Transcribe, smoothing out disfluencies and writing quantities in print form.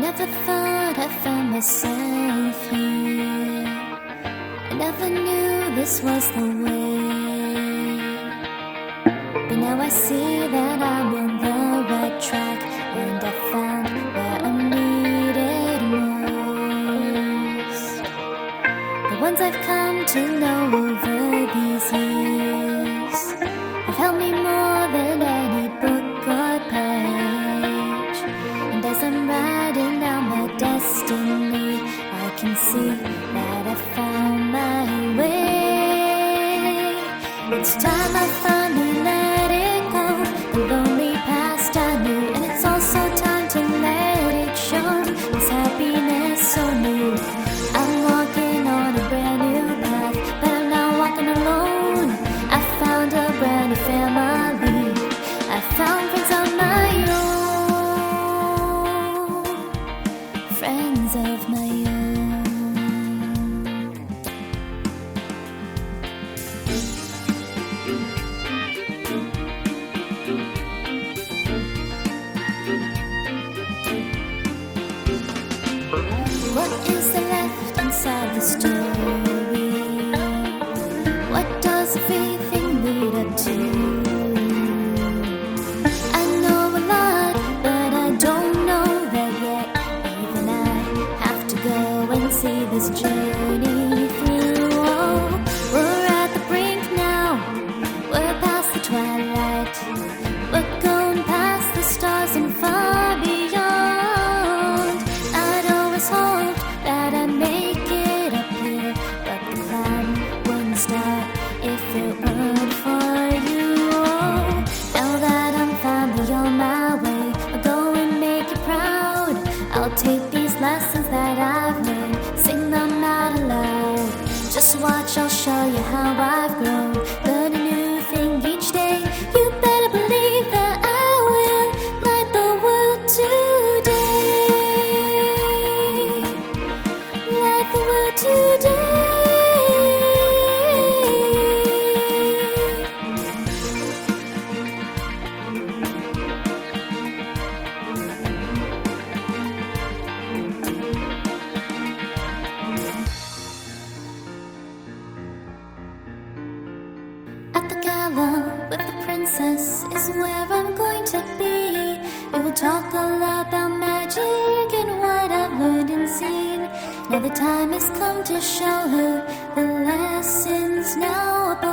never thought I found myself here. I never knew this was the way. But now I see that I'm on the right track, and I found where I'm needed most. The ones I've come to know over these years have helped me more than any book or page. And as I'm writing down my destiny, I can see that I found my way. It's time I finally let it go, the lonely past I knew. And it's also time to let it show, this happiness so new. I'm walking on a brand new path, but I'm not walking alone. I found a brand new family, I found friends of my own, friends of my own. What is there left inside the story? What does everything lead up to? I know a lot, but I don't know that yet. Even I have to go and see this journey through. Oh, we're at the brink now, we're past the twilight, we're going past the stars and far beyond. I'd always hoped that I'd make it up here, but the climb wouldn't start if it weren't for you. Oh, now that I'm finally on my way, I'll go and make you proud. I'll take these lessons that I've learned, sing them out aloud. Just watch, I'll show you how I've grown. Learn a new thing each day. You better believe that I will light the world today. Light the world today. At the gala with the princess is where I'm going to be. We will talk all about magic and what I've learned and seen. Now the time has come to show her the lessons now about